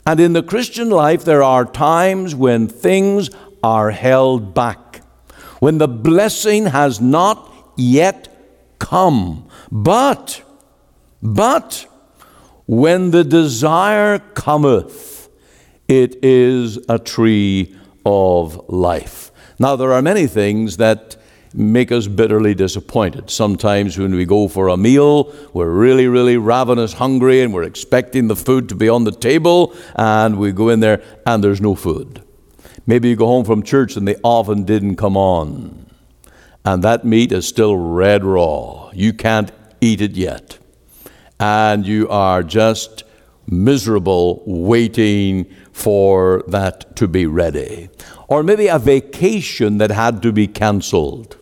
And in the Christian life, there are times when things are held back, when the blessing has not yet come. But when the desire cometh, it is a tree of life. Now, there are many things that make us bitterly disappointed. Sometimes when we go for a meal, we're really, really ravenous hungry, and we're expecting the food to be on the table, and we go in there and there's no food. Maybe you go home from church and the oven didn't come on, and that meat is still red raw. You can't eat it yet. And you are just miserable waiting for that to be ready. Or maybe a vacation that had to be canceled.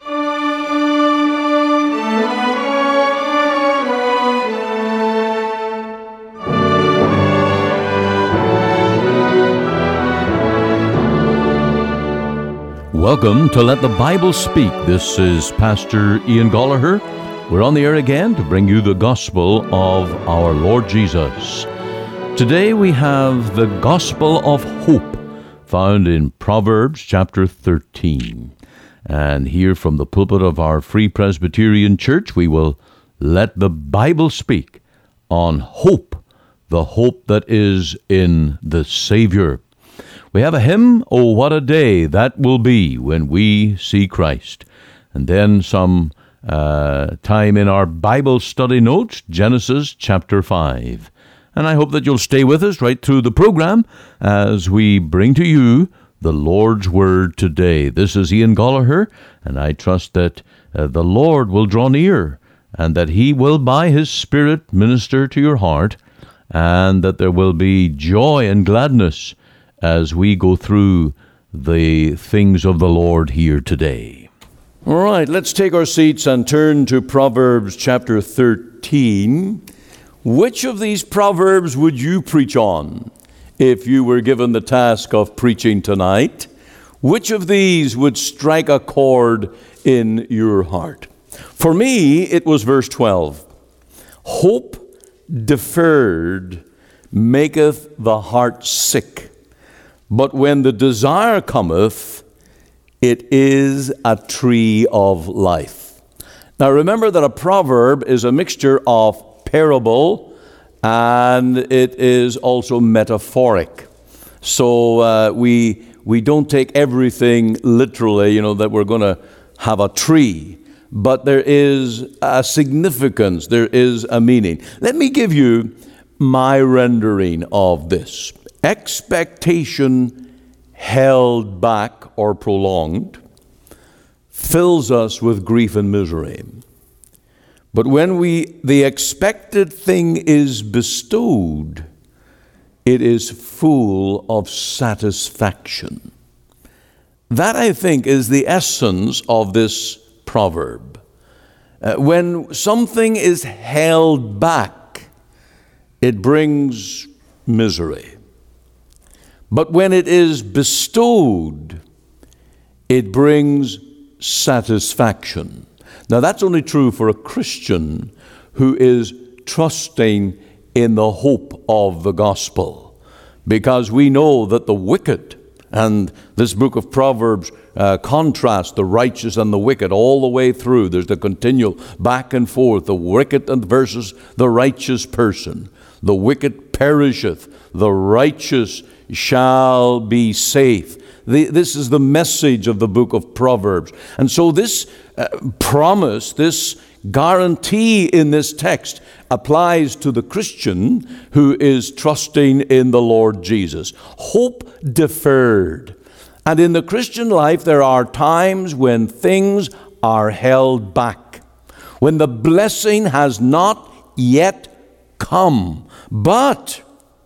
Welcome to Let the Bible Speak. This is Pastor Ian Gollaher. We're on the air again to bring you the gospel of our Lord Jesus. Today we have the gospel of hope found in Proverbs chapter 13. And here from the pulpit of our Free Presbyterian Church, we will let the Bible speak on hope, the hope that is in the Savior. We have a hymn, "Oh, what a day that will be when we see Christ." And then some time in our Bible study notes, Genesis chapter 5. And I hope that you'll stay with us right through the program as we bring to you the Lord's Word today. This is Ian Gollaher, and I trust that the Lord will draw near and that He will, by His Spirit, minister to your heart, and that there will be joy and gladness as we go through the things of the Lord here today. All right, let's take our seats and turn to Proverbs chapter 13. Which of these Proverbs would you preach on if you were given the task of preaching tonight? Which of these would strike a chord in your heart? For me, it was verse 12. Hope deferred maketh the heart sick, but when the desire cometh, it is a tree of life. Now remember that a proverb is a mixture of parable and it is also metaphoric. So we don't take everything literally, that we're going to have a tree. But there is a significance, there is a meaning. Let me give you my rendering of this. Expectation held back or prolonged fills us with grief and misery. But when the expected thing is bestowed, it is full of satisfaction. That, I think, is the essence of this proverb. When something is held back, it brings misery. But when it is bestowed, it brings satisfaction. Now, that's only true for a Christian who is trusting in the hope of the gospel, because we know that the wicked, and this book of Proverbs contrasts the righteous and the wicked all the way through. There's the continual back and forth, the wicked versus the righteous person. The wicked perisheth, the righteous shall be safe. This is the message of the book of Proverbs. And so this promise, this guarantee in this text applies to the Christian who is trusting in the Lord Jesus. Hope deferred. And in the Christian life, there are times when things are held back, when the blessing has not yet come. But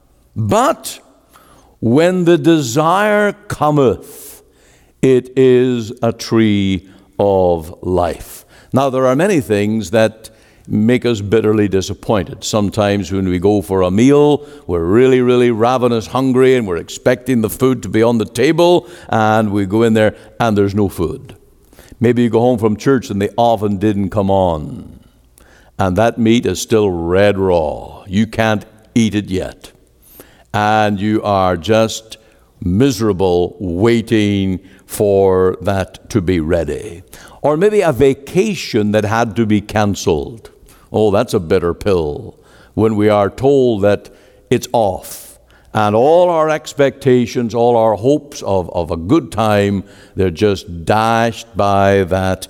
when the desire cometh, it is a tree of life. Now, there are many things that make us bitterly disappointed. Sometimes when we go for a meal, we're really, really ravenous hungry, and we're expecting the food to be on the table, and we go in there and there's no food. Maybe you go home from church and the oven didn't come on, and that meat is still red raw. You can't eat it yet. and you are just miserable waiting for that to be ready. Or maybe a vacation that had to be canceled. Oh, that's a bitter pill when we are told that it's off. And all our expectations, all our hopes of a good time, they're just dashed by that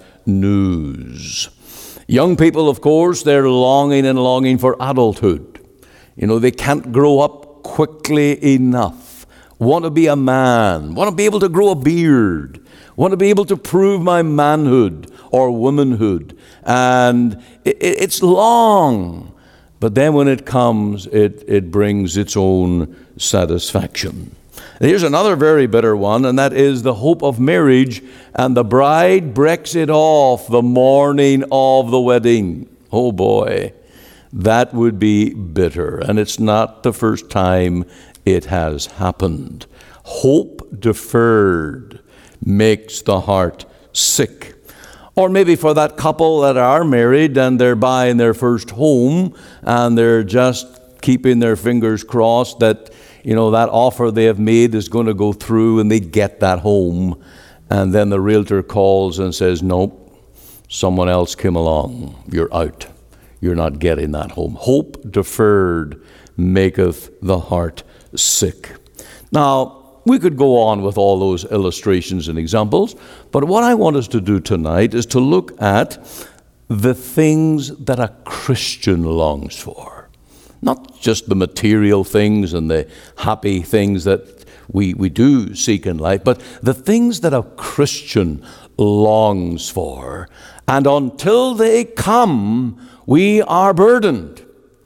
news. Young people, of course, they're longing for adulthood. They can't grow up quickly enough. Want to be a man, want to be able to grow a beard, want to be able to prove my manhood or womanhood. And it's long, but then when it comes, it brings its own satisfaction. Here's another very bitter one, and that is the hope of marriage, and the bride breaks it off the morning of the wedding. Oh boy, that would be bitter, and it's not the first time it has happened. Hope deferred makes the heart sick. Or maybe for that couple that are married and they're buying their first home and they're just keeping their fingers crossed that that offer they have made is going to go through and they get that home. And then the realtor calls and says, nope, someone else came along. You're out. You're not getting that home. Hope deferred maketh the heart sick. Now, we could go on with all those illustrations and examples, but what I want us to do tonight is to look at the things that a Christian longs for. Not just the material things and the happy things that we do seek in life, but the things that a Christian longs for. And until they come, we are burdened.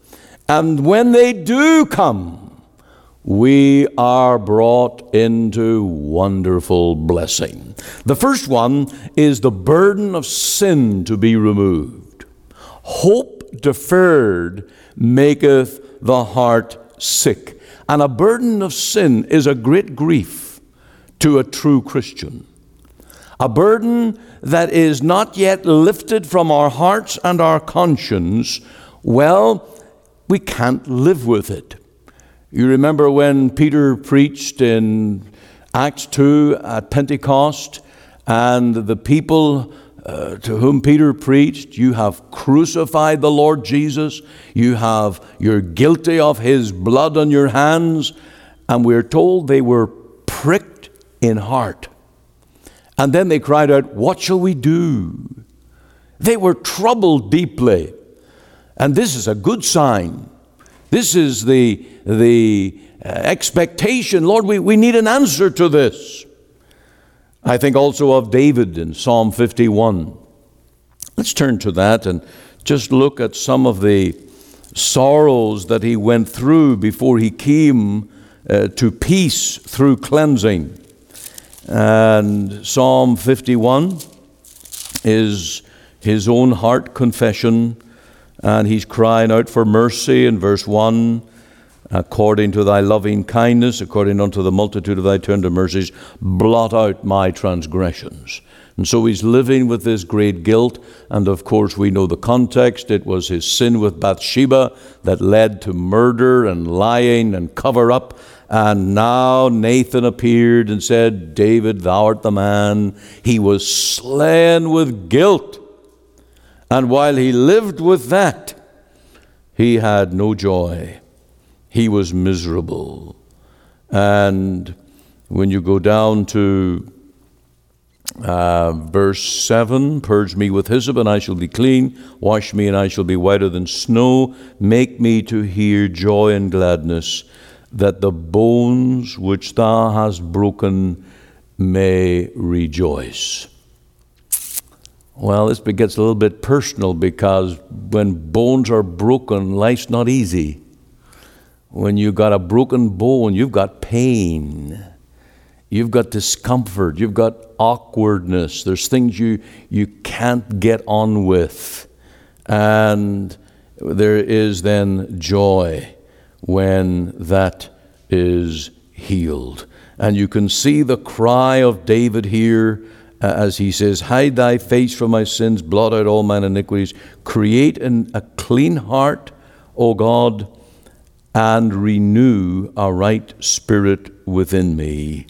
And when they do come, we are brought into wonderful blessing. The first one is the burden of sin to be removed. Hope deferred maketh the heart sick. And a burden of sin is a great grief to a true Christian. A burden that is not yet lifted from our hearts and our conscience, well, we can't live with it. You remember when Peter preached in Acts 2 at Pentecost, and the people to whom Peter preached, you have crucified the Lord Jesus, you're guilty of his blood on your hands, and we're told they were pricked in heart. And then they cried out, what shall we do? They were troubled deeply. And this is a good sign. This is the expectation. Lord, we need an answer to this. I think also of David in Psalm 51. Let's turn to that and just look at some of the sorrows that he went through before he came to peace through cleansing. And Psalm 51 is his own heart confession, and he's crying out for mercy in verse 1. According to thy loving kindness, according unto the multitude of thy tender mercies, blot out my transgressions. And so he's living with this great guilt, and of course we know the context. It was his sin with Bathsheba that led to murder and lying and cover up. And now Nathan appeared and said, David, thou art the man. He was slain with guilt. And while he lived with that, he had no joy. He was miserable. And when you go down to verse 7, purge me with hyssop and I shall be clean, wash me and I shall be whiter than snow, make me to hear joy and gladness, that the bones which thou hast broken may rejoice. Well, this gets a little bit personal, because when bones are broken, life's not easy. When you've got a broken bone, you've got pain. You've got discomfort. You've got awkwardness. There's things you can't get on with. And there is then joy when that is healed. And you can see the cry of David here as he says, hide thy face from my sins, blot out all mine iniquities, create a clean heart, O God, and renew a right spirit within me.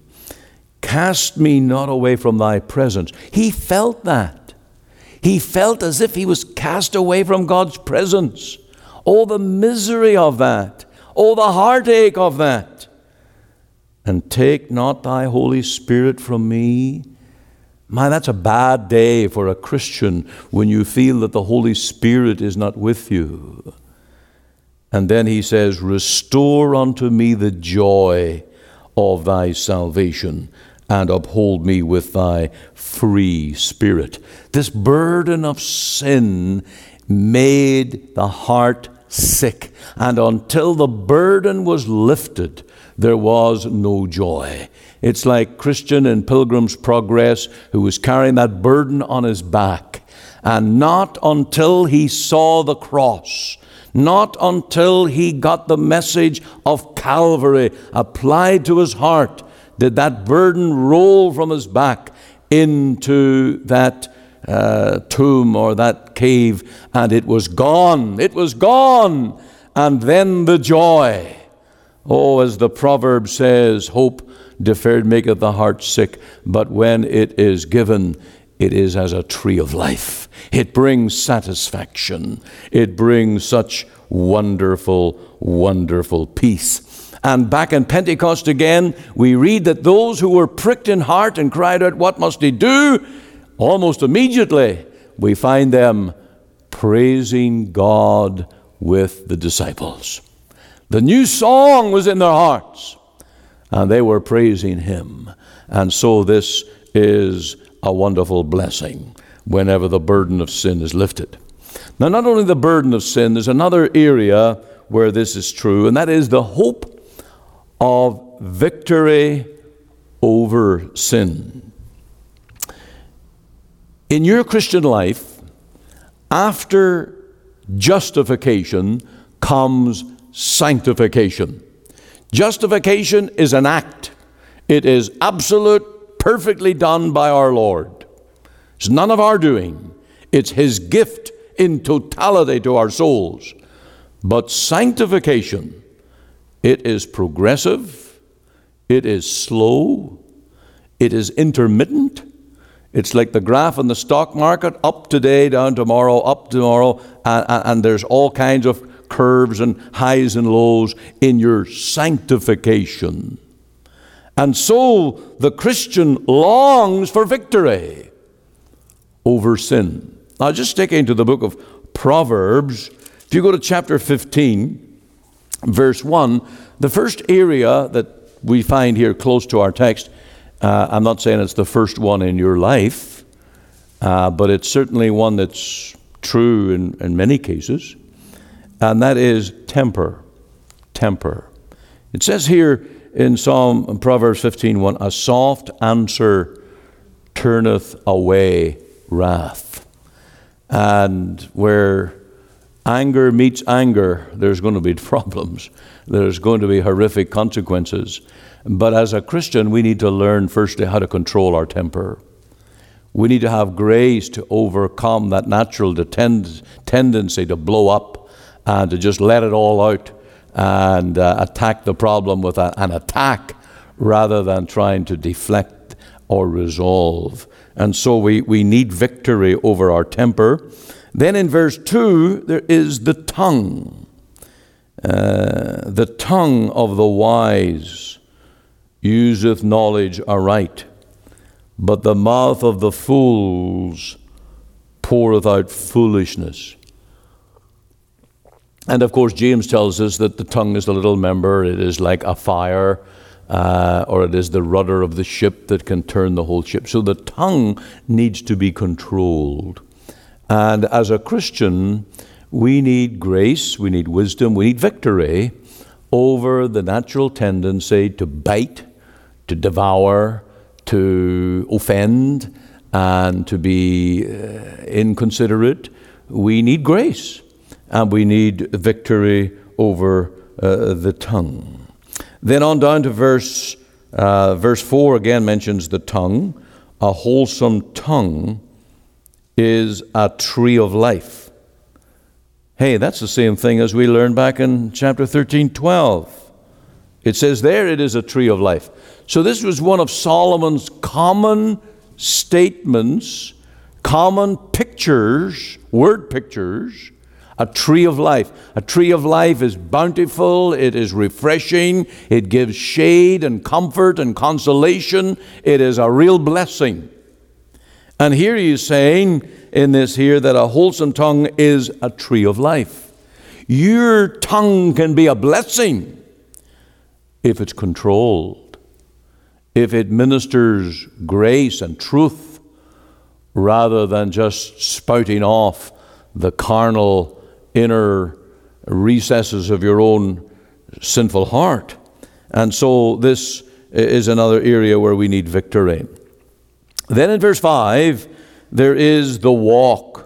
Cast me not away from thy presence. He felt that. He felt as if he was cast away from God's presence. Oh, the misery of that. Oh, the heartache of that. And take not thy Holy Spirit from me. My, that's a bad day for a Christian when you feel that the Holy Spirit is not with you. And then he says, restore unto me the joy of thy salvation, and uphold me with thy free spirit. This burden of sin made the heart sick, and until the burden was lifted, there was no joy. It's like Christian in Pilgrim's Progress who was carrying that burden on his back, and not until he saw the cross, not until he got the message of Calvary applied to his heart, did that burden roll from his back into that tomb or that cave, and it was gone. It was gone. And then the joy. Oh, as the proverb says, hope deferred maketh the heart sick, but when it is given, it is as a tree of life. It brings satisfaction. It brings such wonderful, wonderful peace. And back in Pentecost again, we read that those who were pricked in heart and cried out, what must he do? Almost immediately, we find them praising God with the disciples. The new song was in their hearts, and they were praising him. And so this is a wonderful blessing whenever the burden of sin is lifted. Now, not only the burden of sin, there's another area where this is true, and that is the hope of victory over sin. In your Christian life, after justification comes sanctification. Justification is an act. It is absolute, perfectly done by our Lord. It's none of our doing. It's his gift in totality to our souls. But sanctification, it is progressive, it is slow, it is intermittent. It's like the graph in the stock market, up today, down tomorrow, up tomorrow, and there's all kinds of curves and highs and lows in your sanctification. And so the Christian longs for victory over sin. Now, just sticking to the book of Proverbs, if you go to chapter 15, verse 1, the first area that we find here close to our text, I'm not saying it's the first one in your life, but it's certainly one that's true in many cases, and that is temper. Temper. It says here in Proverbs 15:1, a soft answer turneth away wrath. And where anger meets anger, there's going to be problems. There's going to be horrific consequences. But as a Christian, we need to learn firstly how to control our temper. We need to have grace to overcome that natural tendency to blow up and to just let it all out and attack the problem with an attack rather than trying to deflect or resolve. And so we need victory over our temper. Then in verse 2, there is the tongue. The tongue of the wise useth knowledge aright, but the mouth of the fools poureth out foolishness. And of course, James tells us that the tongue is a little member. It is like a fire, or it is the rudder of the ship that can turn the whole ship. So the tongue needs to be controlled. And as a Christian, we need grace, we need wisdom, we need victory over the natural tendency to bite, to devour, to offend, and to be inconsiderate. We need grace, and we need victory over the tongue. Then on down to verse 4 again mentions the tongue. A wholesome tongue is a tree of life. Hey, that's the same thing as we learned back in chapter 13:12. It says there it is a tree of life. So this was one of Solomon's common statements, common pictures, word pictures, a tree of life. A tree of life is bountiful, it is refreshing, it gives shade and comfort and consolation. It is a real blessing. And here he is saying in this here that a wholesome tongue is a tree of life. Your tongue can be a blessing if it's controlled, if it ministers grace and truth rather than just spouting off the carnal inner recesses of your own sinful heart. And so this is another area where we need victory. Then in verse 5, there is the walk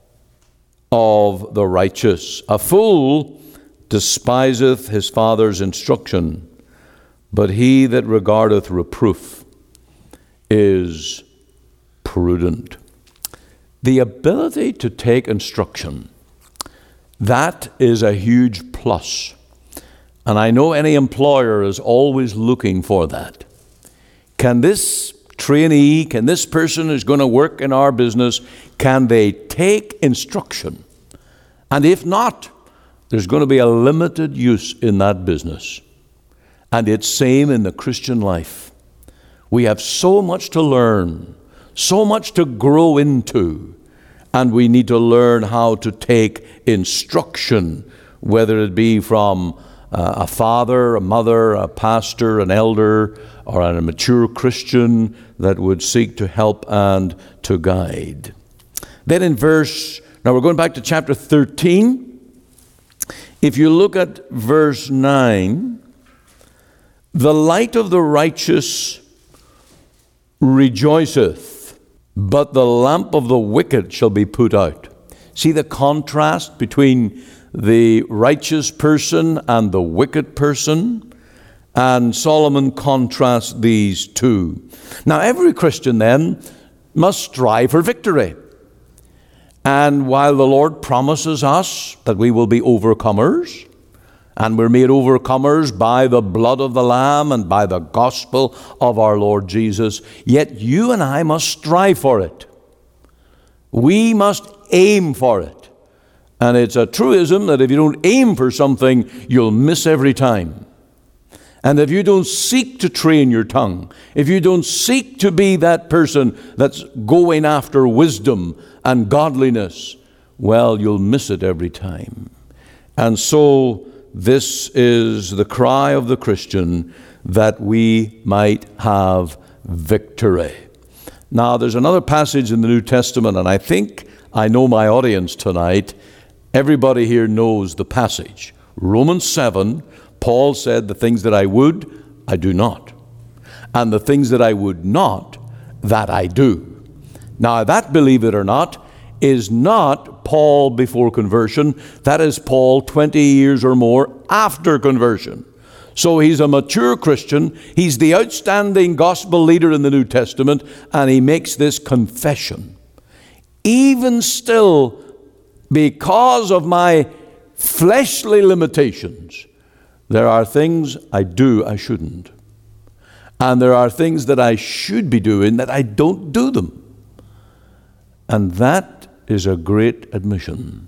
of the righteous. A fool despiseth his father's instruction, but he that regardeth reproof is prudent. The ability to take instruction, that is a huge plus. And I know any employer is always looking for that. Can this trainee, can this person who's going to work in our business, can they take instruction? And if not, there's going to be a limited use in that business. And it's same in the Christian life. We have so much to learn, so much to grow into, and we need to learn how to take instruction, whether it be from a father, a mother, a pastor, an elder, or a mature Christian that would seek to help and to guide. Then in now we're going back to chapter 13. If you look at verse 9, the light of the righteous rejoiceth, but the lamp of the wicked shall be put out. See the contrast between the righteous person and the wicked person? And Solomon contrasts these two. Now every Christian then must strive for victory. And while the Lord promises us that we will be overcomers, and we're made overcomers by the blood of the Lamb and by the gospel of our Lord Jesus, yet you and I must strive for it. We must aim for it. And it's a truism that if you don't aim for something, you'll miss every time. And if you don't seek to train your tongue, if you don't seek to be that person that's going after wisdom and godliness, well, you'll miss it every time. And so this is the cry of the Christian, that we might have victory. Now, there's another passage in the New Testament, and I think I know my audience tonight. Everybody here knows the passage. Romans 7, Paul said, the things that I would, I do not. And the things that I would not, that I do. Now, that, believe it or not, is not Paul before conversion. That is Paul 20 years or more after conversion. So he's a mature Christian. He's the outstanding gospel leader in the New Testament, and he makes this confession. Even still, because of my fleshly limitations, there are things I do I shouldn't. And there are things that I should be doing that I don't do them. And that is a great admission.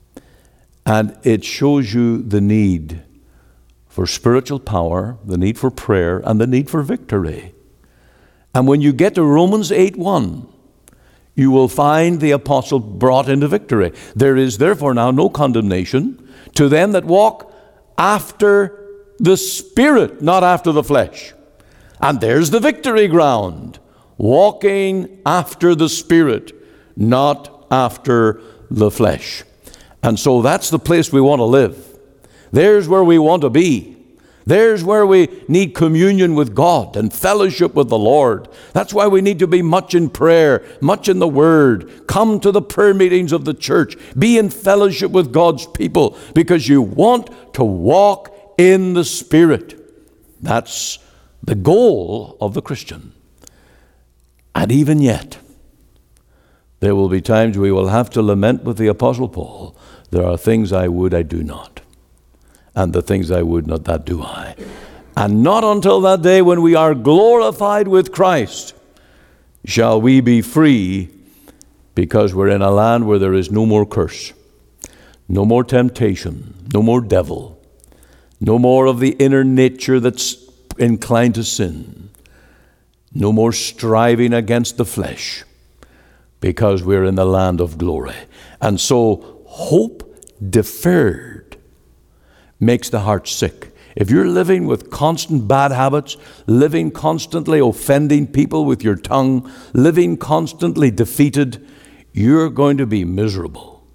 And it shows you the need for spiritual power, the need for prayer, and the need for victory. And when you get to Romans 8:1, you will find the apostle brought into victory. There is therefore now no condemnation to them that walk after the Spirit, not after the flesh. And there's the victory ground. Walking after the Spirit, not after the flesh. And so that's the place we want to live. There's where we want to be. There's where we need communion with God and fellowship with the Lord. That's why we need to be much in prayer, much in the Word. Come to the prayer meetings of the church. Be in fellowship with God's people, because you want to walk in the Spirit. That's the goal of the Christian. And even yet, There will be times we will have to lament with the Apostle Paul, there are things I would, I do not. And the things I would not, that do I. And not until that day when we are glorified with Christ shall we be free, because we're in a land where there is no more curse, no more temptation, no more devil, no more of the inner nature that's inclined to sin, no more striving against the flesh, because we're in the land of glory. And so hope deferred makes the heart sick. If you're living with constant bad habits, living constantly offending people with your tongue, living constantly defeated, you're going to be miserable.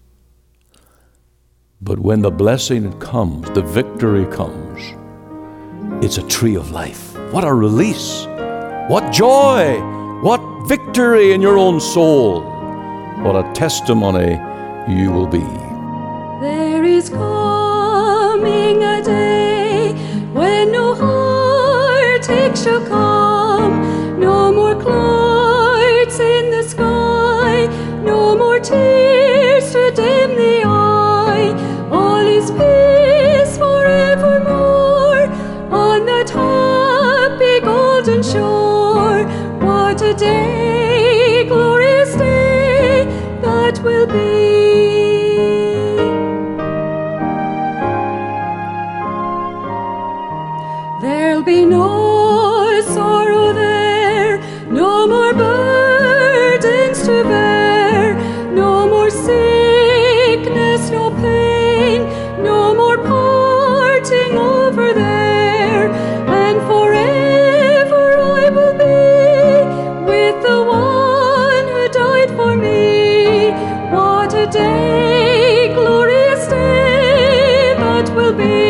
But when the blessing comes, the victory comes, it's a tree of life. What a release! What joy! What victory in your own soul! What a testimony you will be. There is coming a day when no heartache shall come, no more clouds in the sky, no more tears to dim the eye. All is peace forevermore on that happy golden shore. What a day, glorious day that will be. There'll be no sorrow there, no more burdens to bear, no more sickness, no pain, no more parting over there, and forever I will be with the one who died for me. What a day, glorious day that will be.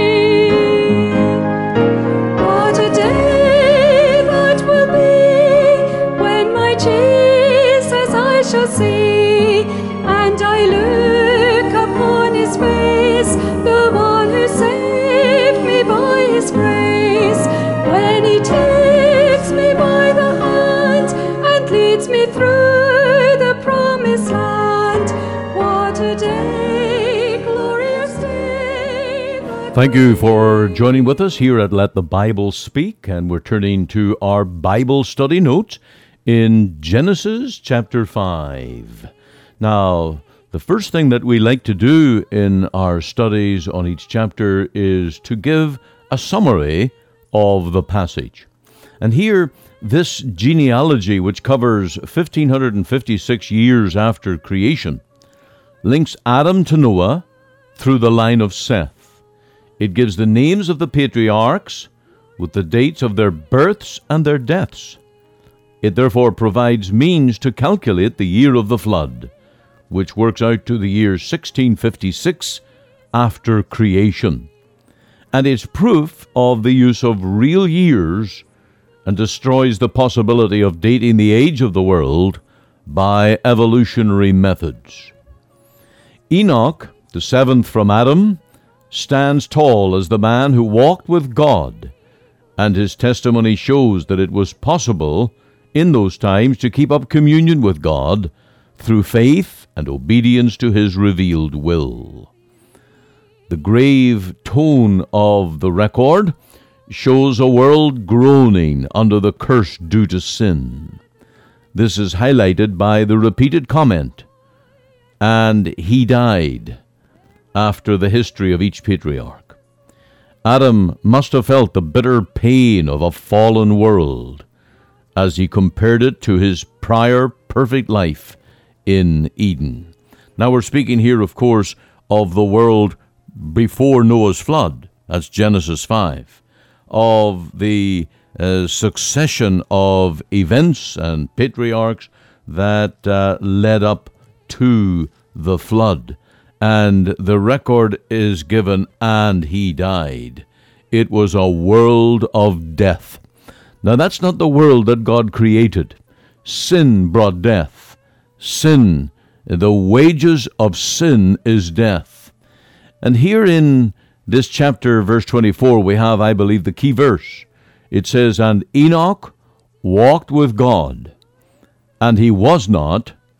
Shall see, and I look upon his face, the one who saved me by his grace, when he takes me by the hand and leads me through the promised land. What a day, glorious day. Thank you for joining with us here at Let the Bible Speak, and we're turning to our Bible study notes in Genesis chapter 5. Now, the first thing that we like to do in our studies on each chapter is to give a summary of the passage. And here, this genealogy, which covers 1,556 years after creation, links Adam to Noah through the line of Seth. It gives the names of the patriarchs with the dates of their births and their deaths. It therefore provides means to calculate the year of the flood, which works out to the year 1656 after creation. And it's proof of the use of real years and destroys the possibility of dating the age of the world by evolutionary methods. Enoch, the seventh from Adam, stands tall as the man who walked with God, and his testimony shows that it was possible in those times to keep up communion with God through faith and obedience to his revealed will. The grave tone of the record shows a world groaning under the curse due to sin. This is highlighted by the repeated comment, "And he died," after the history of each patriarch. Adam must have felt the bitter pain of a fallen world as he compared it to his prior perfect life in Eden. Now we're speaking here, of course, of the world before Noah's flood. That's Genesis 5. Of the succession of events and patriarchs that led up to the flood. And the record is given, "and he died." It was a world of death. Now, that's not the world that God created. Sin brought death. Sin, the wages of sin is death. And here in this chapter, verse 24, we have, I believe, the key verse. It says, "And Enoch walked with God, and he was not,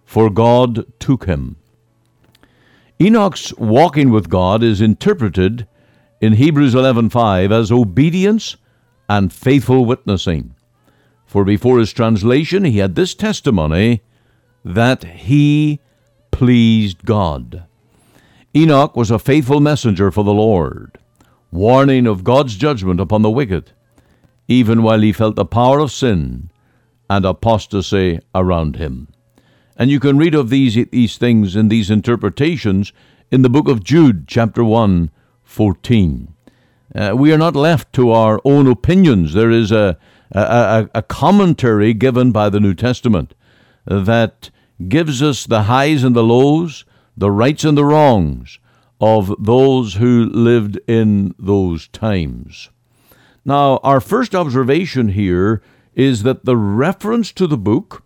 for God took him. Enoch's walking with God is interpreted in Hebrews 11:5 as obedience and faithful witnessing. For before his translation, he had this testimony that he pleased God. Enoch was a faithful messenger for the Lord, warning of God's judgment upon the wicked, even while he felt the power of sin and apostasy around him. And you can read of these things and these interpretations in the book of Jude, chapter 1:14. We are not left to our own opinions. There is a commentary given by the New Testament that gives us the highs and the lows, the rights and the wrongs of those who lived in those times. Now, our first observation here is that the reference to the book,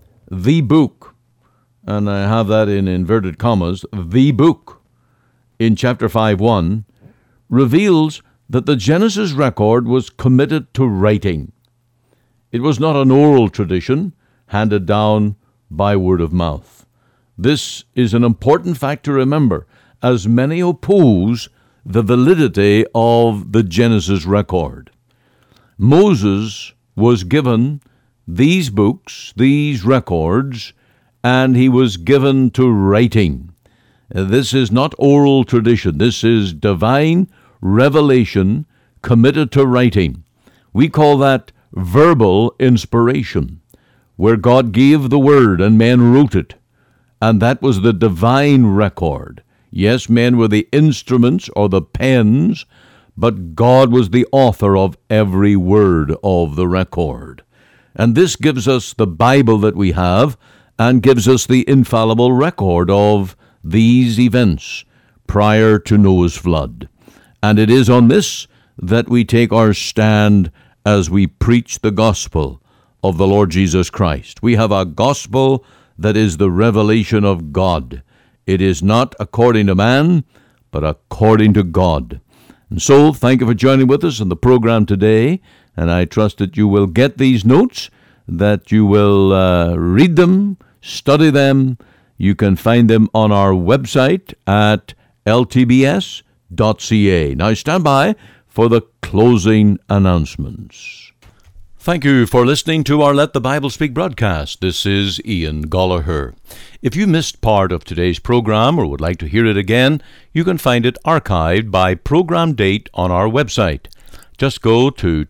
and I have that in inverted commas, the book, in chapter 5:1, reveals that the Genesis record was committed to writing. It was not an oral tradition handed down by word of mouth. This is an important fact to remember, as many oppose the validity of the Genesis record. Moses was given these books, these records, and he was given to writing. This is not oral tradition. This is divine revelation committed to writing. We call that verbal inspiration, where God gave the word and men wrote it. And that was the divine record. Yes, men were the instruments or the pens, but God was the author of every word of the record. And this gives us the Bible that we have and gives us the infallible record of these events prior to Noah's flood. And it is on this that we take our stand as we preach the gospel of the Lord Jesus Christ. We have a gospel that is the revelation of God. It is not according to man, but according to God. And so, thank you for joining with us in the program today, and I trust that you will get these notes, that you will read them, study them. You can find them on our website at ltbs.ca. Now stand by for the closing announcements. Thank you for listening to our Let the Bible Speak broadcast. This is Ian Gollaher. If you missed part of today's program or would like to hear it again, you can find it archived by program date on our website. Just go to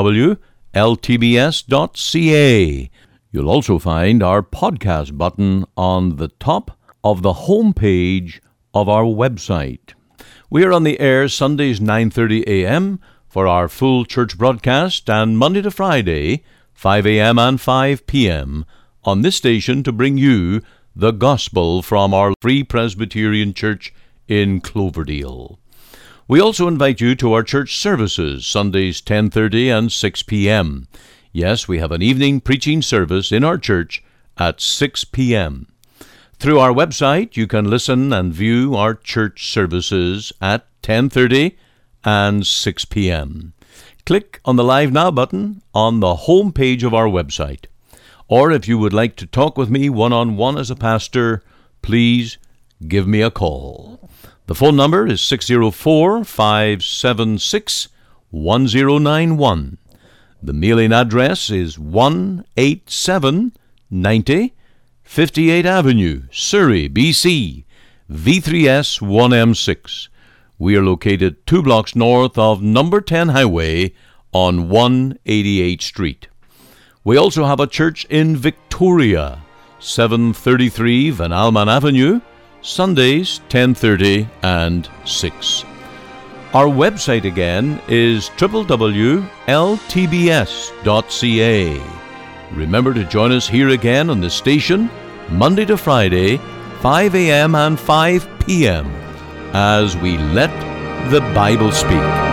www.ltbs.ca. You'll also find our podcast button on the top of the home page of our website. We are on the air Sundays 9:30 a.m., for our full church broadcast, and Monday to Friday, 5 a.m. and 5 p.m. on this station to bring you the gospel from our Free Presbyterian Church in Cloverdale. We also invite you to our church services, Sundays 10:30 and 6 p.m. Yes, we have an evening preaching service in our church at 6 p.m. Through our website, you can listen and view our church services at 10:30 and 6 p.m. Click on the Live Now button on the home page of our website. Or if you would like to talk with me one-on-one as a pastor, please give me a call. The phone number is 604-576-1091. The mailing address is 18790 58th Avenue, Surrey, BC, V3S 1M6. We are located 2 blocks north of number 10 Highway on 188th Street. We also have a church in Victoria, 733 Van Alman Avenue, Sundays 10:30 and 6. Our website again is www.ltbs.ca. Remember to join us here again on the station, Monday to Friday, 5 a.m. and 5 p.m., as we let the Bible speak.